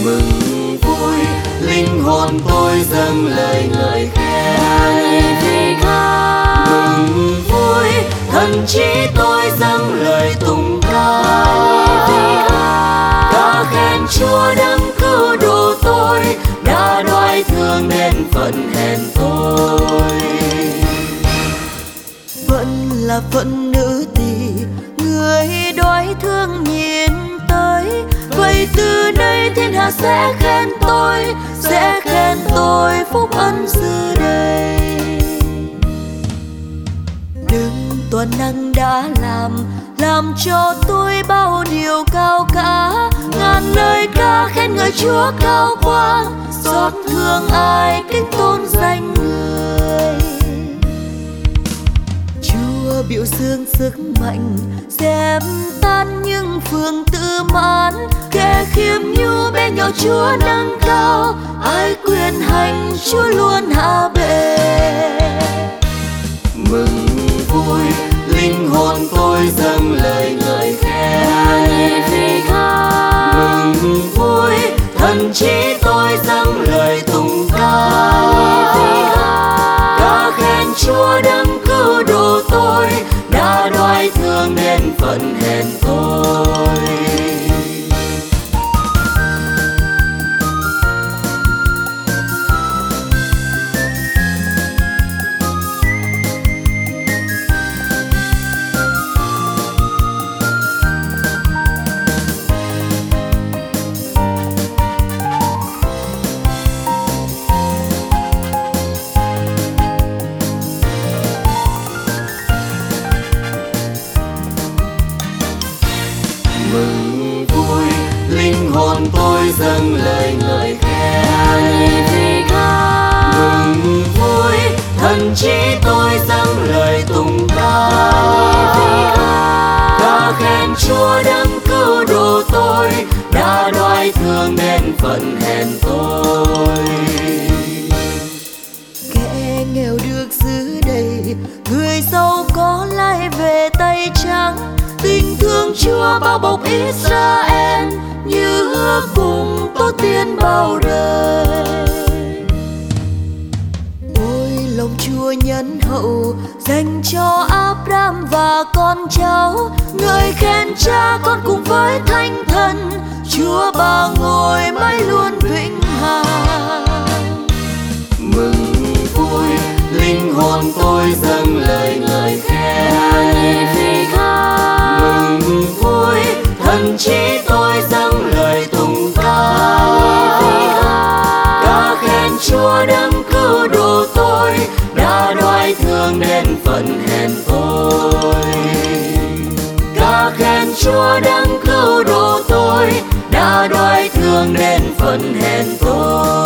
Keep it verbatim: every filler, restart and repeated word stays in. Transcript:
Mừng vui linh hồn tôi dâng lời ngợi khen. Mừng vui thần trí tôi dâng lời tụng ca. Ca khen Chúa đấng cứu độ tôi, đã đoái thương nên phận hèn tôi. Vẫn là phận nữ tỳ, người đoái thương nhìn tới. Vậy từ nay thiên hạ sẽ khen tôi, sẽ khen tôi phúc ân dư đầy. Đừng toàn năng đã làm, làm cho tôi bao điều cao cả. Ngàn lời ca khen ngợi Chúa cao quang, xót thương ai kính tôn danh người. Chúa biểu dương sức mạnh, dẹp tan những phương tự mãn. Kẻ khiêm nhu bên nhau Chúa nâng cao, ai quyền hành Chúa luôn hạ bệ. Mừng vui linh hồn tôi dâng lời ngợi khen. Mừng vui thần trí tôi dâng lời tụng ca. Ca khen Chúa đấng cứu độ tôi, đã đoái thương nên phận hèn tôi. Mừng vui linh hồn tôi dâng lời ngợi khen. Mừng vui thần trí tôi dâng lời tụng ca. Ca khen Chúa đấng cứu độ tôi, đã đoái thương nên phận hèn tôi. Kẻ nghèo được giữ đầy, người giàu có lại về tay trắng. Tình thương Chúa bao bọc Israel, như ước cùng tổ tiên bao đời. Ôi lòng Chúa nhân hậu, dành cho Abraham và con cháu. Ngợi khen Cha con cùng với Thánh Thần, Chúa ba ngôi mãi luôn vĩnh hằng. Mừng vui linh hồn tôi dâng lời ngợi khen. Mừng vui thần trí tôi dâng lời tụng ca. Ca khen Chúa đấng cứu độ tôi, đã đoái thương nên phận hèn tôi. Ca khen Chúa đấng cứu độ tôi, đã đoái thương nên phận hèn tôi.